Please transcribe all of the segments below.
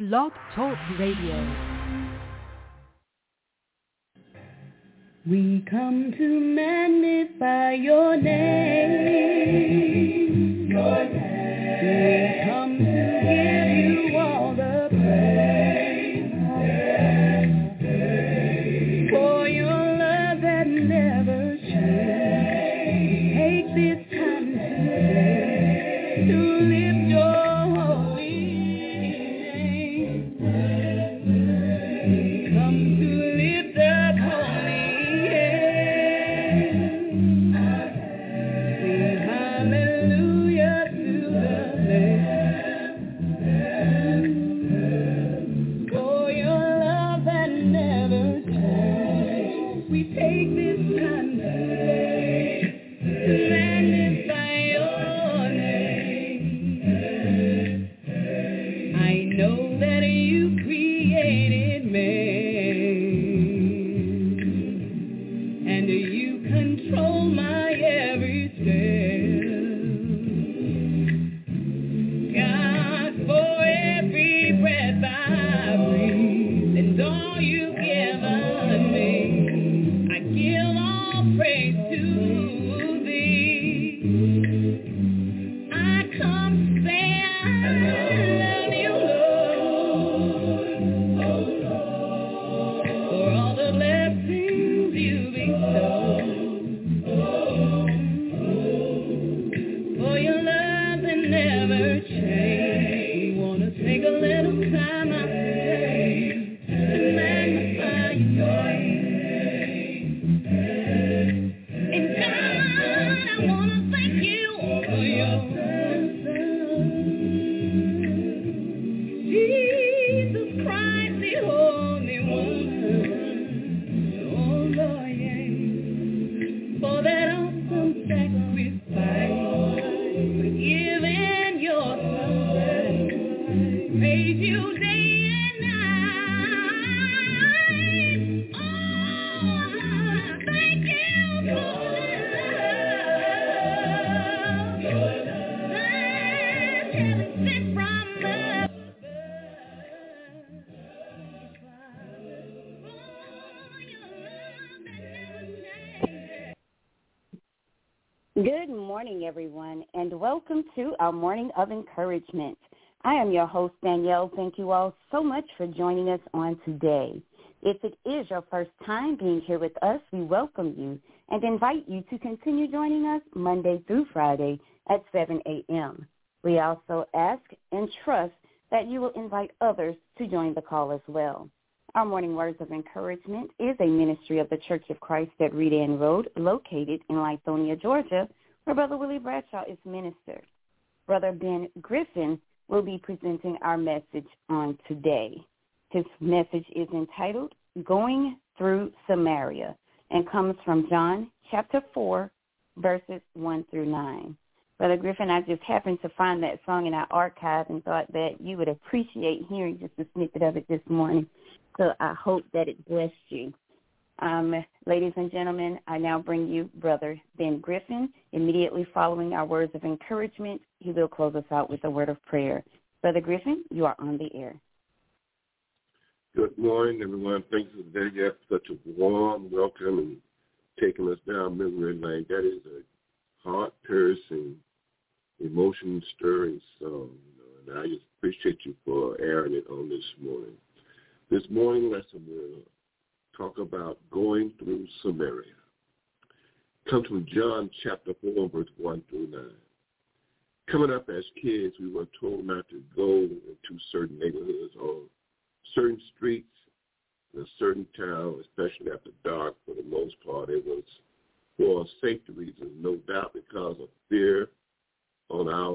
Blog Talk Radio. We come to magnify your name. Your name. We come to give you all the praise. For your love that never changes. Take this time to lift your holy name. Come to lift up holy. Good morning, everyone, and welcome to our Morning of Encouragement. I am your host, Danielle. Thank you all so much for joining us on today. If it is your first time being here with us, we welcome you and invite you to continue joining us Monday through Friday at 7 a.m. We also ask and trust that you will invite others to join the call as well. Our Morning Words of Encouragement is a ministry of the Church of Christ at Reed Ann Road, located in Lithonia, Georgia, where Brother Willie Bradshaw is minister. Brother Ben Griffin will be presenting our message on today. His message is entitled, Going Through Samaria, and comes from John chapter 4, verses 1 through 9. Brother Griffin, I just happened to find that song in our archive and thought that you would appreciate hearing just a snippet of it this morning. So I hope that it blessed you. Ladies and gentlemen, I now bring you Brother Ben Griffin. Immediately following our words of encouragement, he will close us out with a word of prayer. Brother Griffin, you are on the air. Good morning, everyone. Thank you for such a warm welcome and taking us down memory lane. That is a heart-piercing, emotion-stirring song. And I just appreciate you for airing it on this morning. This morning lesson will talk about going through Samaria. It comes from John chapter 4, verse 1 through 9. Coming up as kids, we were told not to go into certain neighborhoods or certain streets in a certain town, especially after dark. For the most part, it was for safety reasons, no doubt because of fear on our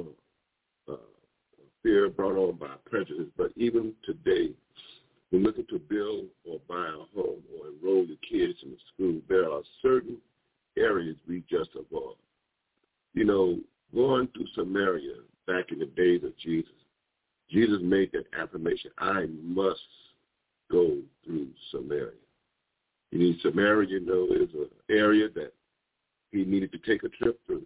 fear brought on by prejudice. But even today, when looking to build or buy a home or enroll your kids in the school, there are certain areas we just avoid. You know, going through Samaria back in the days of Jesus, Jesus made that affirmation, I must go through Samaria. Samaria, you know, is an area that he needed to take a trip through.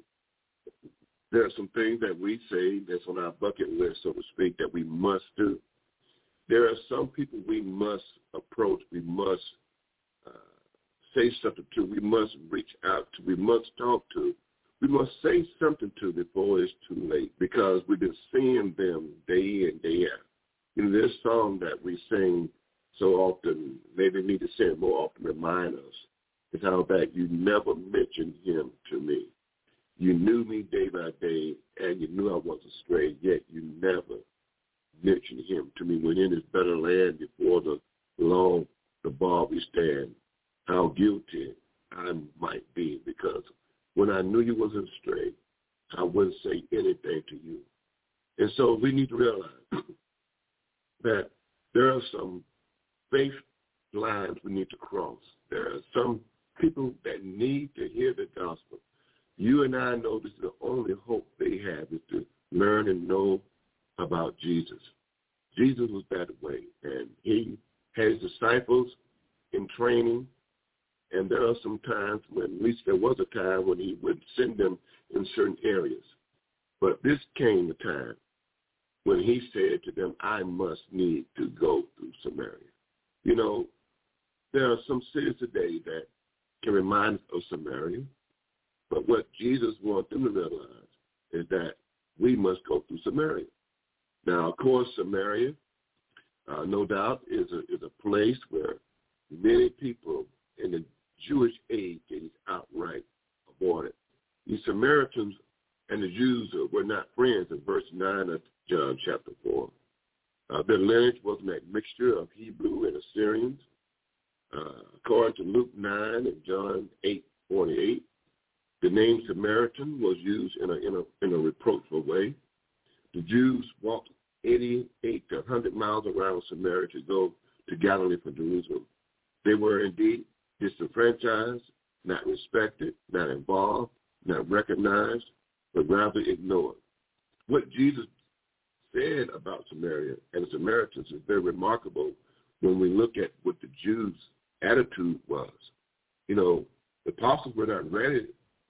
There are some things that we say that's on our bucket list, so to speak, that we must do. there are some people we must approach, we must say something to, we must reach out to, we must talk to, we must say something to before it's too late, because we've been seeing them day in, day out. You know, this song that we sing so often, maybe need to say it more often, remind us, is how that you never mentioned him to me. You knew me day by day, and you knew I was astray, yet you never mentioned him to me. When in this better land before the law, the bar we stand, how guilty I might be, because when I knew you wasn't straight, I wouldn't say anything to you. And so we need to realize that there are some faith lines we need to cross. There are some people that need to hear the gospel. You and I know this is the only hope they have, is to learn and know about Jesus. Jesus was that way, and he had his disciples in training, and there are some times when, at least there was a time when he would send them in certain areas. But this came the time when he said to them, I must need to go through Samaria. You know, there are some cities today that can remind us of Samaria, but what Jesus wants them to realize is that we must go through Samaria. Now, of course, Samaria, no doubt, is a place where many people in the Jewish age is outright avoided. The Samaritans and the Jews were not friends in verse 9 of John chapter 4. Their lineage was a mixture of Hebrew and Assyrians. According to Luke 9 and John 8:48, the name Samaritan was used in a reproachful way. The Jews walked 88 to 100 miles around Samaria to go to Galilee from Jerusalem. They were indeed disenfranchised, not respected, not involved, not recognized, but rather ignored. What Jesus said about Samaria and the Samaritans is very remarkable when we look at what the Jews' attitude was. You know, the apostles were not ready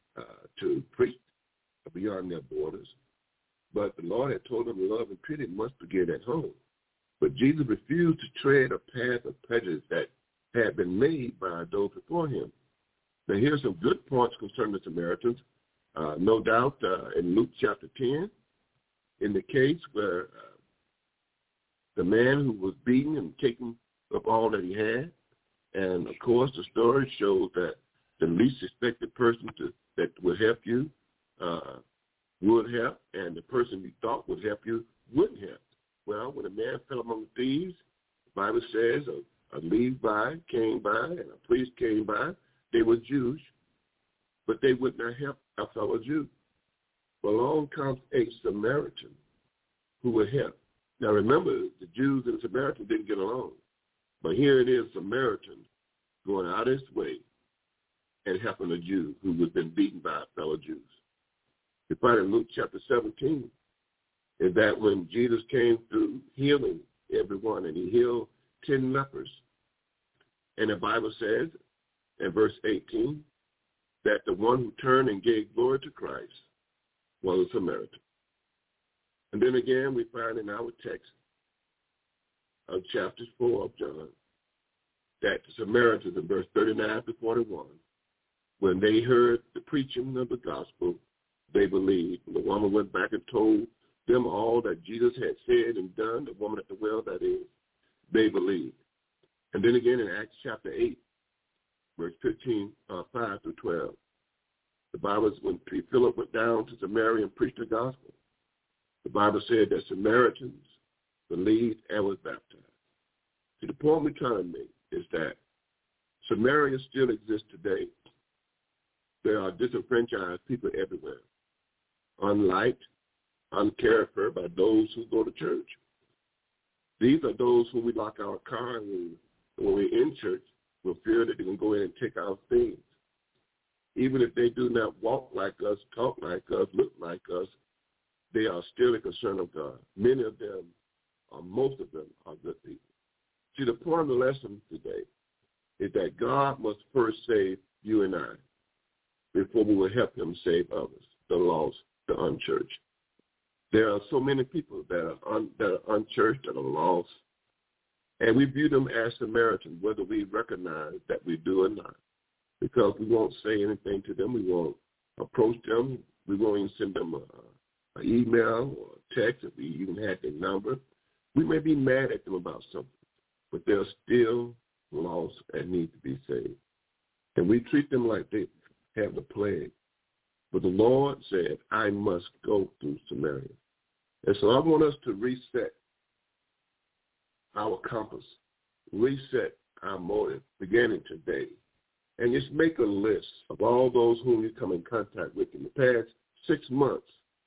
to preach beyond their borders, but the Lord had told them love and pity must begin at home. But Jesus refused to tread a path of prejudice that had been made by those before him. Now, here's some good points concerning the Samaritans. No doubt in Luke chapter 10, in the case where the man who was beaten and taken up all that he had, and of course the story shows that the least expected person that would help you would help, and the person you thought would help you wouldn't help. Well, when a man fell among thieves, the Bible says a Levi came by and a priest came by. They were Jewish, but they would not help a fellow Jew. Well, along comes a Samaritan who would help. Now remember, the Jews and the Samaritans didn't get along. But here it is, Samaritan going out of his way and helping a Jew who was been beaten by fellow Jews. You find in Luke chapter 17 is that when Jesus came through healing everyone, and he healed 10 lepers. And the Bible says in verse 18 that the one who turned and gave glory to Christ was a Samaritan. And then again, we find in our text of chapter 4 of John that the Samaritans in verse 39 to 41, when they heard the preaching of the gospel, they believed. And the woman went back and told them all that Jesus had said and done, the woman at the well, that is, they believed. And then again in Acts chapter 8, verse 5 through 12, the Bible is when Philip went down to Samaria and preached the gospel. The Bible said that Samaritans believed and was baptized. See, the point we're trying to make is that Samaria still exists today. There are disenfranchised people everywhere, unliked, uncared for by those who go to church. These are those who we lock our car and when we're in church, we'll fear that they can go in and take our things. Even if they do not walk like us, talk like us, look like us, they are still a concern of God. Many of them, or most of them, are good people. See, the point of the lesson today is that God must first save you and I before we will help him save others, the lost, the unchurched. There are so many people that are unchurched, that are lost, And we view them as Samaritans, whether we recognize that we do or not, because we won't say anything to them. We won't approach them. We won't even send them an email or a text if we even had their number. We may be mad at them about something, but they're still lost and need to be saved. And we treat them like they have the plague. But the Lord said, I must go through Samaria. And so I want us to reset our compass, reset our motive beginning today, and just make a list of all those whom you come in contact with in the past 6 months,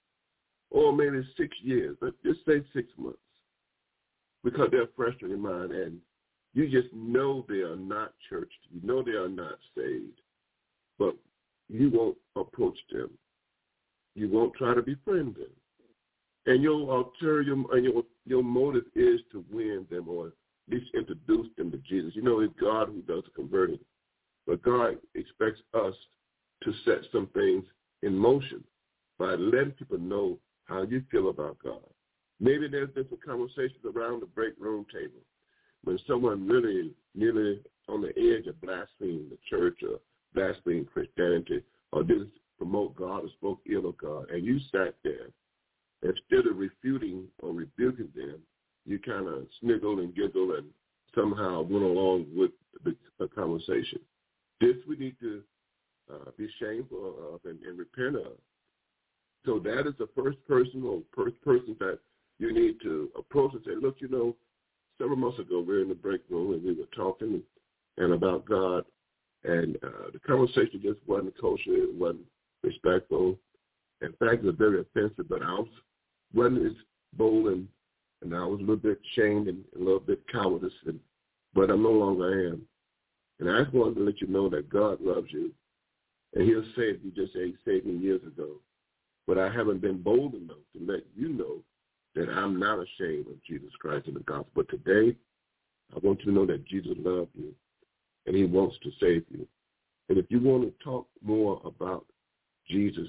or maybe 6 years, but just say 6 months, because they're fresh in your mind, and you just know they are not churched. You know they are not saved, but you won't approach them. You won't try to befriend them. And your ulterior, your motive is to win them or at least introduce them to Jesus. You know, it's God who does the converting. But God expects us to set some things in motion by letting people know how you feel about God. Maybe there's different conversations around the break room table when someone really nearly on the edge of blaspheming the church or blaspheming Christianity or didn't promote God or spoke ill of God, and you sat there. Instead of refuting or rebuking them, you kind of sniggle and giggle and somehow went along with the conversation. This we need to be shameful of and repent of. So that is the first person or first person that you need to approach and say, look, you know, several months ago we were in the break room and we were talking and about God, and the conversation just wasn't kosher, it wasn't respectful. In fact, it was very offensive, but I wasn't as bold and I was a little bit ashamed and a little bit cowardice, but I no longer am. And I just wanted to let you know that God loves you, and he'll save you just as he saved me years ago. But I haven't been bold enough to let you know that I'm not ashamed of Jesus Christ and the gospel. But today, I want you to know that Jesus loves you, and he wants to save you. And if you want to talk more about Jesus,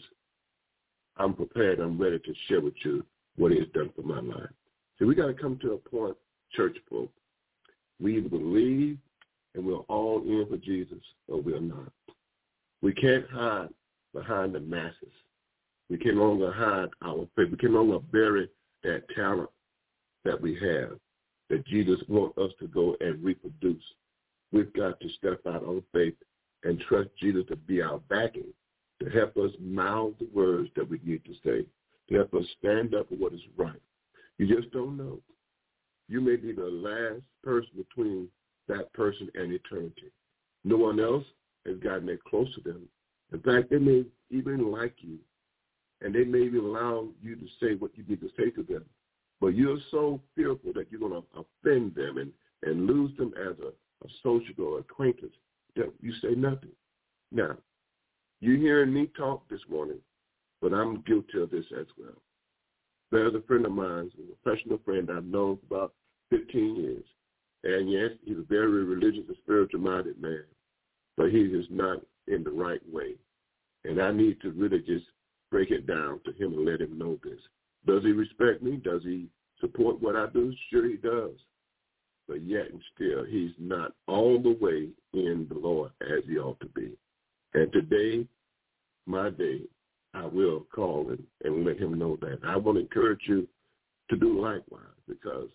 I'm prepared. I'm ready to share with you what he has done for my life. So we got to come to a point, church folk, we either believe and we're all in for Jesus or we're not. We can't hide behind the masses. We can no longer hide our faith. We can no longer bury that talent that we have, that Jesus wants us to go and reproduce. We've got to step out on faith and trust Jesus to be our backing, to help us mouth the words that we need to say, to help us stand up for what is right. You just don't know. You may be the last person between that person and eternity. No one else has gotten that close to them. In fact, they may even like you, and they may even allow you to say what you need to say to them. But you're so fearful that you're going to offend them and lose them as a social or acquaintance that you say nothing. Now, you're hearing me talk this morning, but I'm guilty of this as well. There's a friend of mine, a professional friend I've known for about 15 years. And yes, he's a very religious and spiritual-minded man, but he is not in the right way. And I need to really just break it down to him and let him know this. Does he respect me? Does he support what I do? Sure he does. But yet and still, he's not all the way in the Lord as he ought to be. And today, my day, I will call and let him know that. I want to encourage you to do likewise, because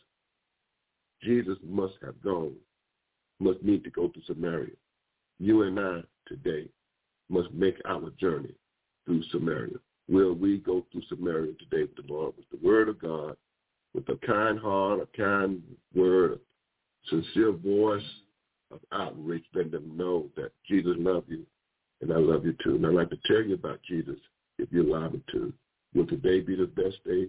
Jesus must have gone, must need to go to Samaria. You and I today must make our journey through Samaria. Will we go through Samaria today with the Lord, with the word of God, with a kind heart, a kind word, a sincere voice of outreach, letting them know that Jesus loves you and I love you too. And I'd like to tell you about Jesus, if you allow me to. Will today be the best day?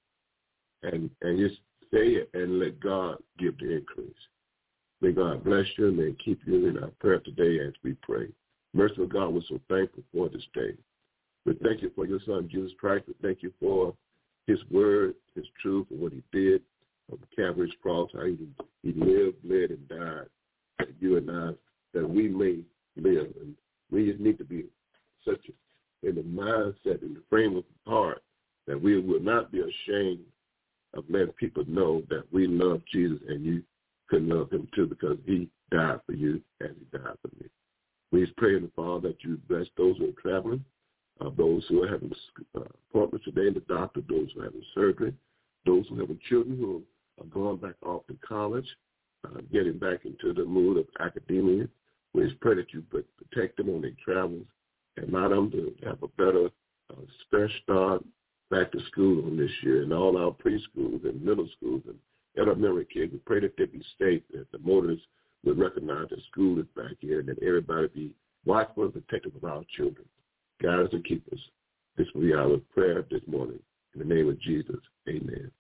And just say it and let God give the increase. May God bless you and may keep you in our prayer today as we pray. Merciful God, we're so thankful for this day. We thank you for your son, Jesus Christ. We thank you for his word, his truth, and what he did on Calvary's cross, how he lived, bled, and died, that you and I, that we may live. And we just need to be such in the mindset, in the frame of heart, that we will not be ashamed of letting people know that we love Jesus and you could love him too, because he died for you as he died for me. We just pray in the Father that you bless those who are traveling, those who are having appointments today in the doctor, those who are having surgery, those who have children who are going back off to college, getting back into the mood of academia. We just pray that you protect them on their travels and allow them to have a better fresh start back to school on this year, and all our preschools and middle schools and elementary kids. We pray that they be safe, that the motorists will recognize that school is back here, and that everybody be watchful and protective of our children. Guide us and keep us. This will be our prayer this morning. In the name of Jesus, amen.